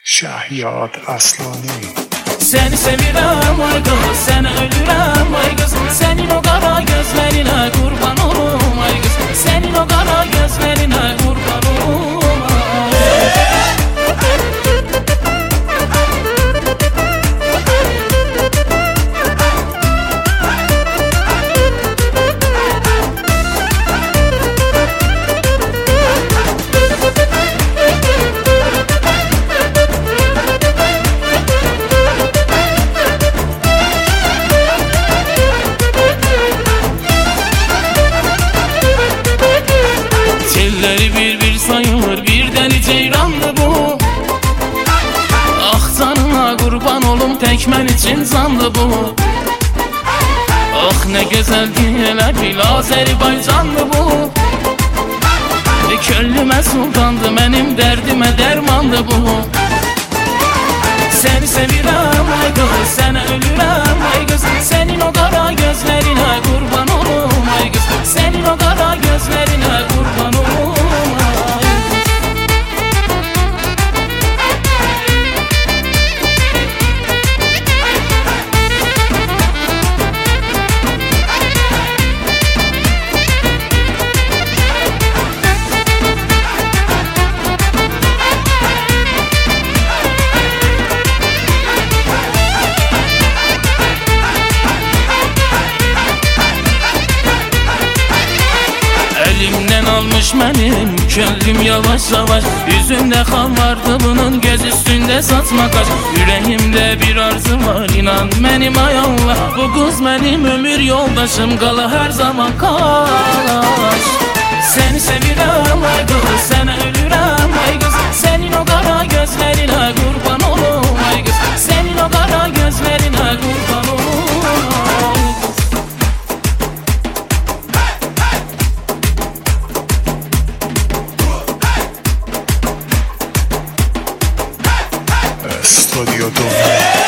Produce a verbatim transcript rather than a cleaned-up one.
Şəhriyar Aslani. Seni sevirəm ay qız, sənə ölürəm ay qız. Sənin o qara gözlərinə qurban olum ay qız. Sənin o qara gözlərinə qurban olum ay. Telleri bir bir sayılır, bir deli ceyrandı bu. Ah canına kurban olum, tek mən için zandı bu. Ah ne güzeldi elə bil Azərbaycandı bu. E, Könlümə sultandı, mənim dərdimə dərmandı bu. Seni sevirəm ay qız, sənə ölürəm ay qız. Sənin o qara gözlərinə qurban olum ay qız. Sənin o qara gözlərinə qurban olum ay qız. Elimden almış benim könlüm yavaş yavaş. Yüzümde kan vardı bunun, göz üstünde satma kaş. Yüreğimde bir arzu var, inan benim ay Allah. Bu kız benim ömür yoldaşım, kala her zaman kaş. Seni sevirəm ay kız, sənə ölürəm ay kız. Senin o qara gözlerine kurban olum ay kız. Senin o qara gözlerine kurban olum ay kız. Studio Dom.